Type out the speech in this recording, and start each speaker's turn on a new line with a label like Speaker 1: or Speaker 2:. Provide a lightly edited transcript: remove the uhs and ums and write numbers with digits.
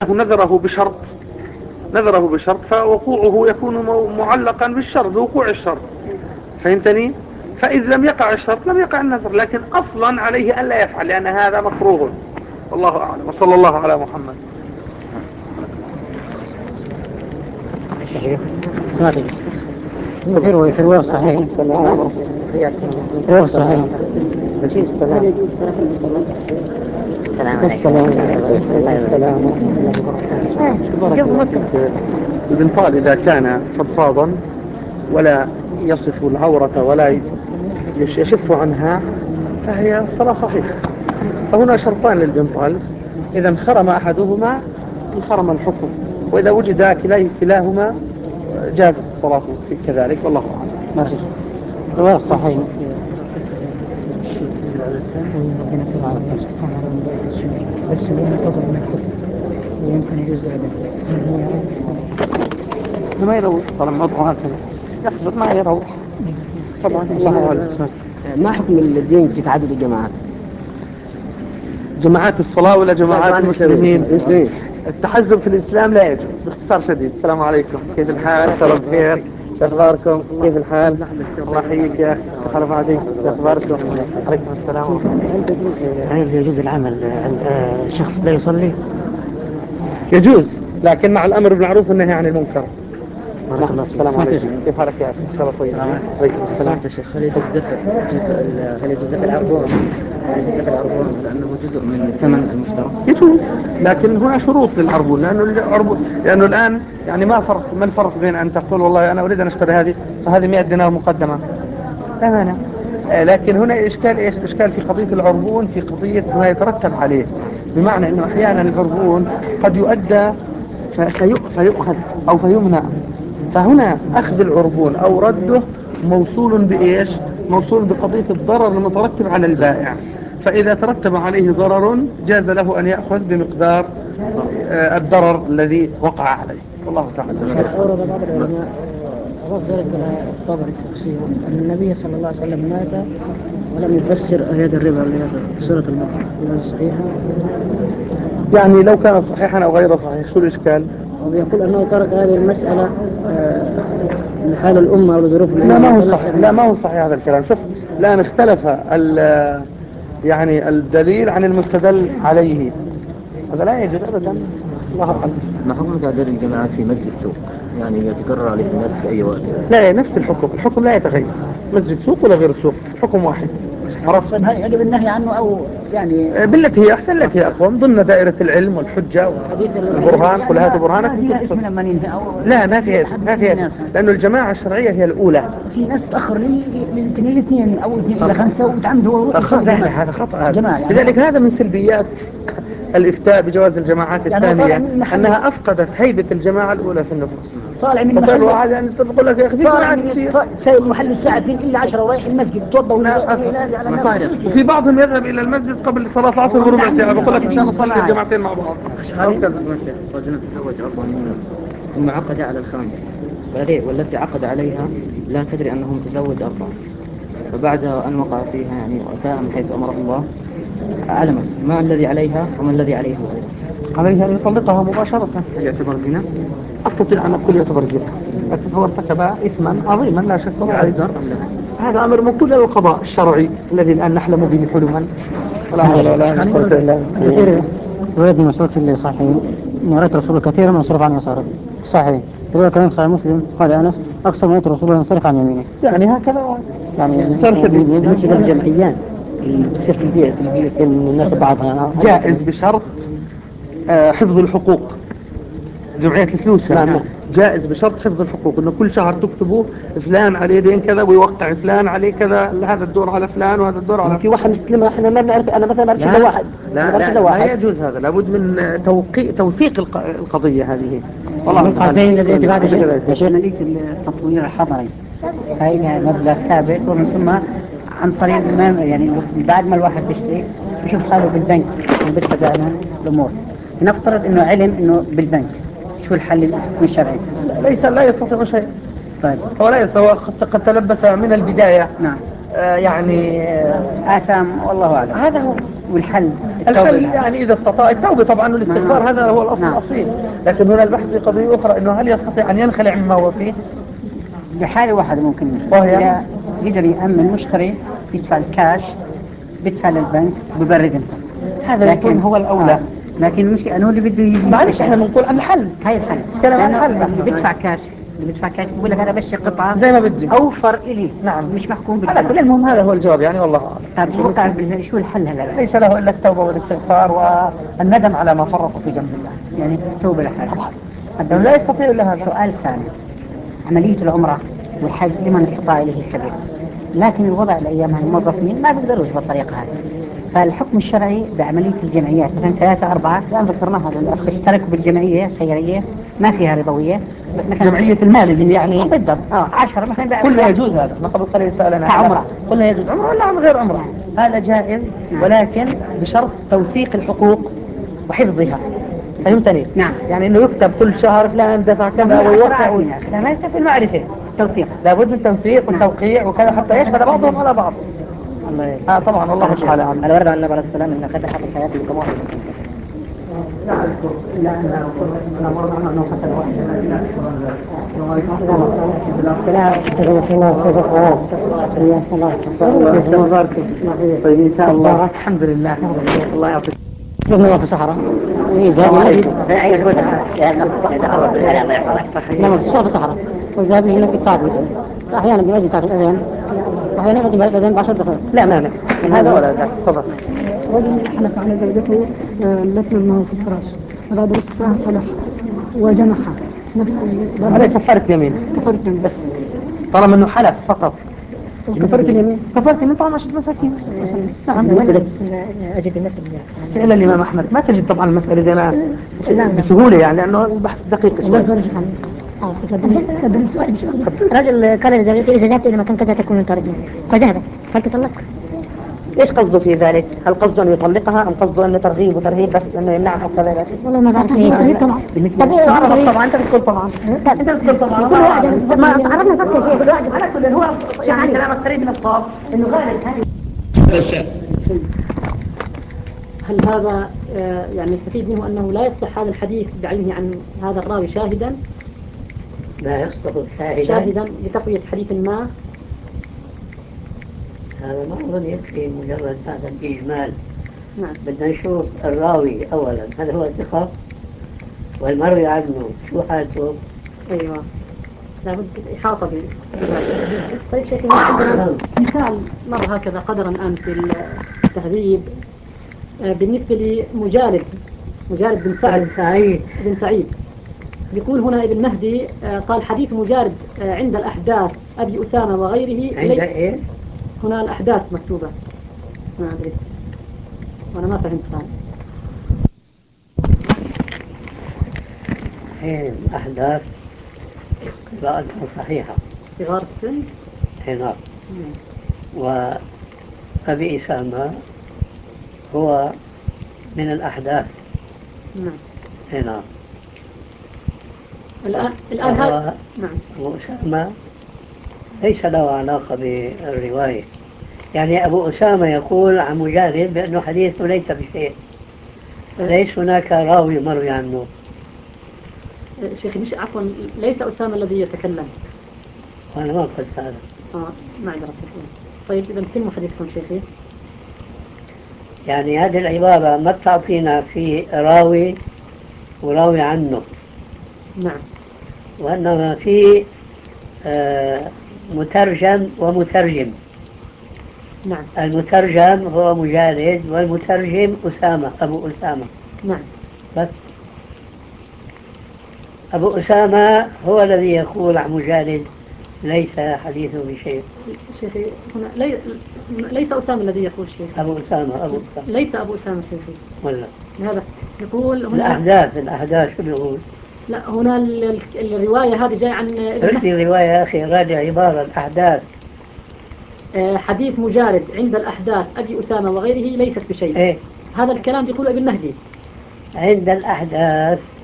Speaker 1: نذره بشرط، نذره بشرط فوقوعه يكون معلقا بالشرط، بوقوع الشرط. فهمتني؟ فإذ لم يقع الشرط لم يقع النذر، لكن أصلا عليه ألا يفعل لأن هذا مكروه. والله أعلم، وصلى الله على محمد.
Speaker 2: سمعت في الرواية الصحيحة
Speaker 1: البنطال إذا كان فضفاضا ولا يصف العورة ولا يشف عنها فهي الصلاة صحيحة. فهنا شرطان للبنطال، إذا انخرم أحدهما انخرم الحكم، وإذا وجد كلاهما جاز الصلاة كذلك. والله أعلم.
Speaker 2: الرواية الصحيحة ويمكن يجوز
Speaker 1: ما يروح طالما موضوع هكذا يصبر ما يروح طبعا. الله أعلم.
Speaker 3: ما حكم الدين في تعدد الجماعات؟
Speaker 1: جماعات الصلاة ولا جماعات المسلمين؟
Speaker 3: المسلمين.
Speaker 1: التحزب في الإسلام لا يجوز باختصار شديد. السلام عليكم، كيف الحال؟ شرف بخير، أخباركم؟ كيف الحال؟ الله يحييك يا أخي، خلف عليك، أخباركم؟ عليكم السلام.
Speaker 3: هل يجوز العمل عند شخص لا يصلي؟
Speaker 1: يجوز، لكن مع الأمر بالمعروف والنهي عن المنكر.
Speaker 3: بارك الله فيك.
Speaker 1: السلام عليكم، كيف حالك يا أخي؟ إن شاء الله طيب. عليكم السلام.
Speaker 3: سمعت يا شيخ، هل يجوز دفع العربون؟ هل يجوز دفع العربون لأنه جزء من ثمن المشترى؟
Speaker 1: يجوز، لكن هنا شروط للعربون، لأنه الآن يعني ما الفرق بين أن تقول والله أنا أريد أن أشتري هذه فهذه 100 دينار مقدمة، لا مانع. لكن هنا إشكال إيش؟ إشكال في قضية العربون، في قضية ما يترتب عليه، بمعنى أنه أحيانا العربون قد يؤدى فيؤخذ أو فيمنع. فهنا أخذ العربون أو رده موصول بإيش؟ موصول بقضية الضرر المترتب على البائع. فإذا ترتب عليه ضرر جاز له أن يأخذ بمقدار الضرر الذي وقع عليه. والله تعالى.
Speaker 2: أورد بعض العلماء ذلك الطابع التفسير أن النبي صلى الله عليه وسلم مات ولم يفسر آيات الربا اللي في سورة البقرة، هل صحيحة؟
Speaker 1: يعني لو كان صحيحا أو غير صحيح شو الإشكال؟
Speaker 2: ويقول أنه ترك هذه المسألة لحال الأمة ولظروف الأمة.
Speaker 1: لا ما هو صحيح، لا ما هو صحيح هذا الكلام. شوف الآن اختلف يعني الدليل عن المستدل عليه، هذا لا يجوز أبدا. الله أعلم.
Speaker 3: ما حكم تعداد الجماعات في مسجد السوق؟ يعني يتكرر عليه الناس في أي وقت؟
Speaker 1: لا، نفس الحكم لا يتغير، مسجد سوق ولا غير سوق حكم واحد. عرفت؟
Speaker 2: يجب النهي عنه أو يعني
Speaker 1: بالتي هي أحسن، التي هي أقوم ضمن دائرة العلم والحجة والبرهان. قل هاتوا برهانكم. لا ما في لأنه الجماعة الشرعية هي الأولى.
Speaker 2: في ناس تأخر للاثنين أو 2 إلى 5 وتعمدوا.
Speaker 1: لا هذا خطأ. لذلك هذا من سلبيات الإفتاء بجواز الجماعات الثانية، أنها أفقدت هيبة الجماعة الأولى في النفوس.
Speaker 2: طالع من محل
Speaker 1: واحد يعني تقول لك يا أخي
Speaker 2: طالع من سايب محل الساعة 2 إلا 10 ورايح المسجد توضى
Speaker 1: وفي بعضهم يذهب إلى المسجد قبل صلاة العصر بربع ساعة، بقول لك مشان نصلي الجماعتين مع بعض.
Speaker 3: رجل تزوج 4 نساء ثم عقد على الخامس، والتي عقد عليها لا تدري أنه متزوج 4، فبعد أن وقع فيها يعني وأتاها من حيث أمره الله علمت ما الذي عليها وما الذي عليه أيضا.
Speaker 1: عليه أن يطلقها مباشرة.
Speaker 3: هل يعتبر زنا؟
Speaker 1: أستطيع أن أقول يعتبر زنا، لكن هو ارتكب إثما عظيما لا شك.
Speaker 3: يعذر أم لا؟
Speaker 1: هذا أمر موكول إلى القضاء الشرعي الذي الآن نحلم به حلما. لا حول ولا قوة إلا بالله.
Speaker 2: ولد مسعود في اللي صحيح إني رأيت رسول كثيرا ما يصرف عن يساره صحيح. يقول كلام صحيح مسلم قال أنس أكثر من رسول الله ينصرف عن يمينه.
Speaker 1: يعني هكذا
Speaker 2: يعني
Speaker 1: صار شديد.
Speaker 3: بالنسبة للجمعيات اللي بتصير في البيع بين الناس بعضها
Speaker 1: جائز بشرط حفظ الحقوق. جمعية الفلوس يعني جائز بشرط حفظ الحقوق، انه كل شهر تكتبوا فلان عليه دين كذا ويوقع فلان عليه كذا، هذا الدور على فلان وهذا الدور على
Speaker 3: في واحد مستلمها احنا ما بنعرف. انا مثلا ما بعرفش واحد.
Speaker 1: لا يجوز هذا، لابد من توثيق القضية هذه. والله
Speaker 2: القضية التي بعد عملية التطوير الحضري هي مبلغ ثابت، ومن ثم عن طريق ما يعني بعد ما الواحد بيشتري بيشوف حاله بالبنك وبيتبع الامور. نفترض انه علم انه بالبنك، شو الحل الشرعي؟
Speaker 1: لا يستطيع شيء.
Speaker 2: طيب
Speaker 1: هو لا يستطيع، قد تلبس من البداية.
Speaker 2: نعم.
Speaker 1: يعني
Speaker 2: آثام والله أعلم.
Speaker 1: هذا هو
Speaker 2: والحل
Speaker 1: الحل يعني إذا استطاع التوبة طبعا والاستغفار، هذا هو الأصل الأصيل. لكن هنا البحث في قضية أخرى، أنه هل يستطيع أن ينخلع مما هو فيه؟
Speaker 2: بحالة واحدة ممكن،
Speaker 1: وهي؟
Speaker 2: إذا يقدر يأمن مشتري يدفع الكاش، بيدفع للبنك ببرد انت،
Speaker 1: هذا يكون هو الأولى.
Speaker 2: لكن المشكلة أنه اللي بده يجي،
Speaker 1: معلش احنا بنقول عن الحل،
Speaker 2: هاي الحل.
Speaker 1: كلام عن الحل.
Speaker 2: اللي بيدفع كاش، بقول لك أنا بشتري قطعة
Speaker 1: زي ما بدي،
Speaker 2: أوفر إلي.
Speaker 1: نعم،
Speaker 2: مش محكوم
Speaker 1: على كل المهم هذا هو الجواب يعني، والله أعلم.
Speaker 2: طيب موقع شو الحل هلا؟
Speaker 1: ليس له إلا التوبة والاستغفار والندم على ما فرط في جنب الله،
Speaker 2: يعني توبة لحال
Speaker 1: طبعا. يعني لا يستطيع إلا هذا.
Speaker 2: سؤال ثاني، عملية العمرة والحج لمن استطاع إليه السبيل، لكن الوضع الأيام الموظفين ما بيقدروش بالطريقة هذه، فالحكم الشرعي بعملية الجمعيات مثلا 3 4 الآن ذكرناها للأخ اشتركوا بالجمعية خيرية ما فيها ربوية، مثلا
Speaker 1: جمعية المال اللي يعني
Speaker 2: بالضبط 10 مثلا
Speaker 1: كلها يجوز. هذا ما قبل قليل سألنا
Speaker 2: كعمرة،
Speaker 1: كلها يجوز، عمرة ولا غير عمرة، هذا جائز، ولكن بشرط توثيق الحقوق وحفظها. فهمتني؟
Speaker 2: نعم.
Speaker 1: يعني انه يكتب كل شهر فلان دفع كذا ويوقع لا، ما يكفي المعرفة،
Speaker 2: توثيق،
Speaker 1: لابد من توثيق والتوقيع وكذا حتى يشهد بعضهم على بعض.
Speaker 2: الله
Speaker 1: طبعا والله تعالى اعلم.
Speaker 2: على ورد عن النبي عليه السلام ان فتح في الحياه الجمهور. لا اذكر الا ان طيب ان شاء الله.
Speaker 1: الحمد لله. الله يعطيك.
Speaker 2: شفنا في الصحراء ويذهب نعم في الصحراء ويذهب هناك ساعة أحيانا بيجي ساعة الأذان، أحيانا يجي الأذان ب10 دقائق.
Speaker 1: لا مانع من هذا ولا ذاك. تفضل.
Speaker 4: رجل حلف على زوجته التي معه في الفراش، فبعد نصف ساعة صلح وجمعها نفس
Speaker 1: هذا كفارة يمين
Speaker 4: كفارة يمين.
Speaker 1: بس طالما انه حلف فقط.
Speaker 4: كفارة اليمين
Speaker 1: كفارة يمين طبعا 10 مساكين.
Speaker 4: نعم. أجد الناس
Speaker 1: فعلا الإمام أحمد ما تجد طبعا المسألة زي ما بسهولة يعني، لأنه البحث دقيق شوي.
Speaker 4: رجل قال لزوجته إذا ذهبت إلى مكان كذا تكون من طريق نفسي، فذهبت، هل تطلق؟
Speaker 1: ايش قصده في ذلك؟ هل قصده انه يطلقها ام قصده انه ترغيب وترهيب بس انه يمنعها وكذا؟
Speaker 4: والله ما بعرف. ترغيب طبعا.
Speaker 1: بالنسبه لي طبعا انت بتقول طبعا. انت بتقول طبعا. كل واحد ما تعرفنا فكر فيه كل واحد على كل هو يعني كلامك قريب من الصواب انه غالب هذه.
Speaker 4: هل هذا يعني نستفيد منه أنه لا يصلح هذا الحديث بعينه عن هذا الراوي شاهدا؟
Speaker 2: لا يصلح
Speaker 4: شاهدا لتقوية حديث ما؟
Speaker 2: هذا ما أظن يكفي مجرد هذا الإجمال.
Speaker 4: نعم.
Speaker 2: بدنا نشوف الراوي أولا هل هو ثقة، والمروي عنه شو حالته.
Speaker 4: أيوة، لابد إحاطة طيب شيخي، ما عندنا مثال مر هكذا قدرا الآن في التهذيب بالنسبة لمجالد بن سعيد يقول هنا ابن مهدي قال حديث مجالد عند الأحداث أبي أسامة وغيره.
Speaker 2: عند إيه؟
Speaker 4: هنا الأحداث مكتوبة، ما أدري وأنا ما فهمت هذا.
Speaker 2: الأحداث قراءتها صحيحة،
Speaker 4: صغار السن.
Speaker 2: نعم. وأبي أسامة هو من الأحداث.
Speaker 4: نعم.
Speaker 2: نعم.
Speaker 4: الآن هذا.
Speaker 2: نعم. أبو أسامة ليس له علاقة بالرواية، يعني أبو أسامة يقول عن مجالد بأنه حديثه ليس بشيء، ليس هناك راوي مروي عنه.
Speaker 4: شيخي مش عفوا، ليس أسامة الذي يتكلم.
Speaker 2: وأنا ما قلت هذا.
Speaker 4: معذرة. طيب إذا تم حديثكم شيخي.
Speaker 2: يعني هذه العبارة ما بتعطينا في راوي وراوي عنه.
Speaker 4: نعم.
Speaker 2: وإنما في مترجم ومترجم.
Speaker 4: نعم.
Speaker 2: المترجم هو مجالد والمترجم أسامة، أبو أسامة.
Speaker 4: نعم.
Speaker 2: بس أبو أسامة هو الذي يقول عن مجالد ليس حديثه بشيء.
Speaker 4: شيخي هنا ليس أسامة الذي يقول شيخي.
Speaker 2: أبو أسامة.
Speaker 4: ليس أبو أسامة شيخي.
Speaker 2: ولا
Speaker 4: هذا يقول هنا
Speaker 2: الأحداث شو بيقول؟
Speaker 4: لا، هنا الرواية هذه جاي عن
Speaker 2: ارسل الرواية يا أخي، راجع عبارة الأحداث.
Speaker 4: حديث مجالد عند الأحداث أبي أسامة وغيره ليست بشيء.
Speaker 2: إيه؟
Speaker 4: هذا الكلام يقول ابن مهدي
Speaker 2: عند الأحداث